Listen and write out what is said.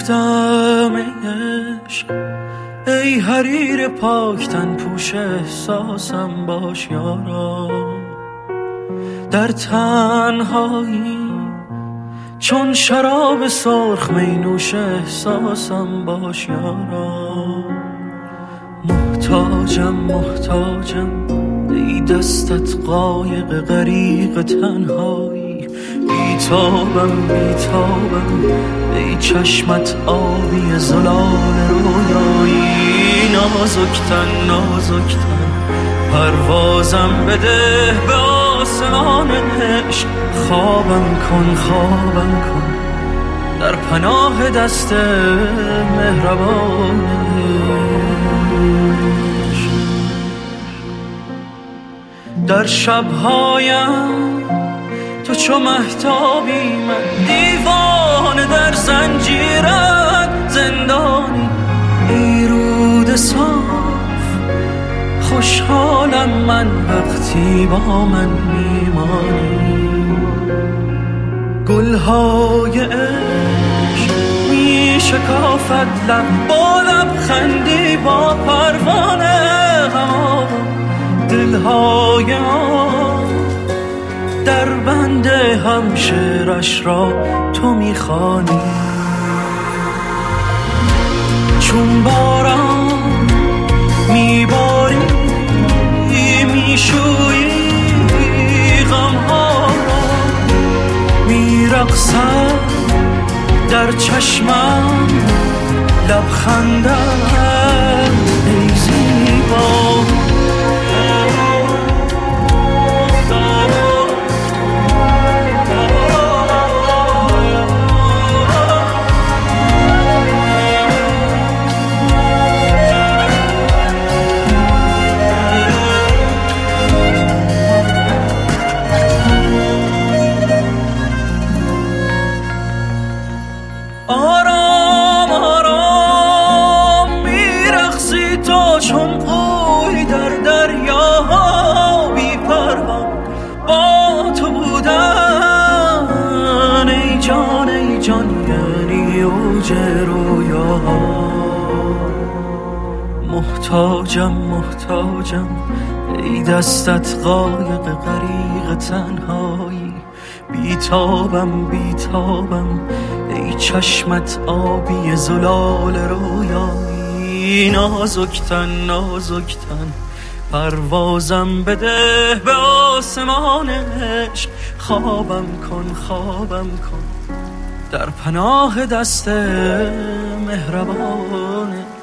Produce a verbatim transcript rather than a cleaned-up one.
رفتم ای عشق، ای حریر پاکتن پوش احساسم باش یارا. در تنهایی چون شراب سرخ می نوش احساسم باش یارا. محتاجم محتاجم ای دستت قایق غریق تنهایی، بیتابم بیتابم ای چشمت آبی زلال رویایی. نازکتن نازکتن پروازم بده به آسمان عشق، خوابم کن خوابم کن در پناه دست مهربان عشق. در شبهایم تو چو مهتابی، من دیوانه در زنجیرت زندانی. ای رود صاف خوشحالم من وقتی با من میمانی. گلهای عشق می شکافد لب با لبخندی با پروانه غم. دلهای ما در بند هم شعرش را تو میخوانی. چون باران میباری میشویی غمها را، میرقصد در چشمم لبخندت ای زیبا. آرام آرام میرقصی تو چون قوی در دریاها، بی پروا با تو بودن ای جان ای جان یعنی اوج رویاها. محتاجم محتاجم ای دستت قایق غریق تنهایی، بیتابم بیتابم ای چشمت آبی زلال رویایی. نازکتن نازکتن پروازم بده به آسمان عشق، خوابم کن خوابم کن در پناه دست مهربان